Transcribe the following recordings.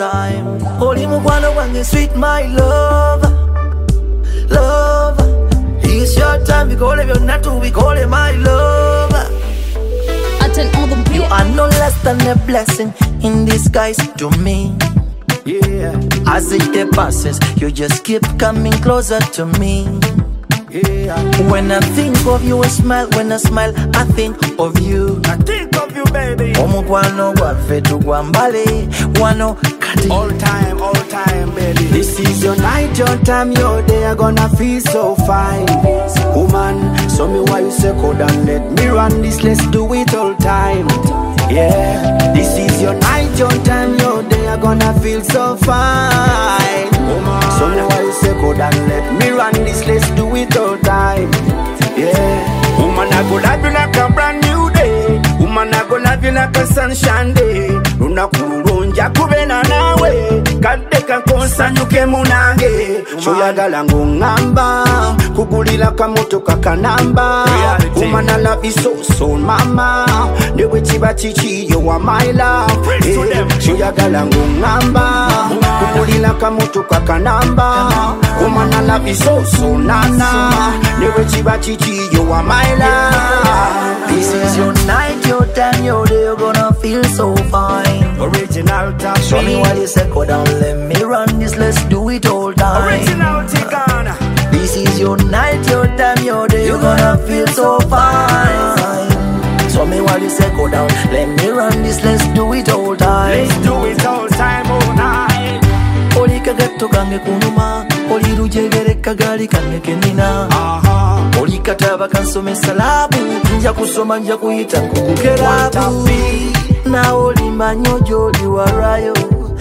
time. Holy mukwano wange sweet my love, love. It's your time, we call it your not to, we call it my love. You are no less than a blessing in disguise to me. Yeah. As it passes, you just keep coming closer to me. Yeah. When I think of you, I smile. When I smile, I think of you. I think of you, baby. Omukwano gwaffe gwambale wano kati. All time, baby. This is your night, your time, your day. I'm gonna feel so fine. Woman, show me why you say cold and let me run this. Let's do it all time. Yeah. This is your night, your time, your day. I'm gonna feel so fine. Woman, show me why you say cold and let me run this. Let's do it all time. Yeah. Woman, I go love you like a brand new day. Woman, I go love you like a sunshine day. Runa kurunja kubena nawe. Kadeka konsanyuke munange. Shoyagala ngungamba. Kugulila kamotoka kanamba. Woman, I love you so, mama. Newe chiba chichi, you are my love. Shoyagala ngungamba. Kugulila kamotoka kanamba. Woman, I love you so, nana. Newe chiba chichi, you are my love. This is your night, your time, your day. You're gonna feel so fine. Original top. Show me why you say go down, let me run this. Let's do it all time. Original Ticana. This is your night, your time, your day. You're gonna feel so fine. Show me why you say go down, let me run this. Let's do it all time. Let's do it all time, all night. Oli kagatto kange kunuma, oli lujegere kagali kange kenina. Oli kataba kansomesa labu, nja kusoma nja kuyita nkukukerabu. Na oli manyo joli warayo,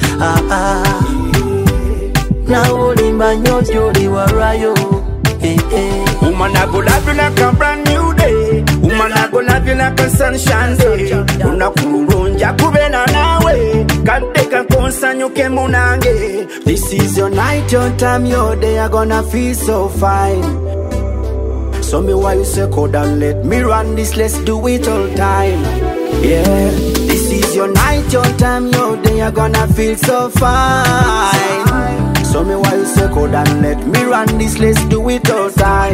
na oli manyo joli warayo. Woman, I go love you like a brand new day. Woman, I go love you like a sunshine day. Una kurunja kubena nawe. Kadeka konsanyuke munange. This is your night, your time, your day. I'm gonna feel so fine. Show me why you say cold and let me run this. Let's do it all time. Yeah. This is your night, your time, your day. I'm gonna feel so fine. Show me why you say cold and let me run this. Let's do it all time.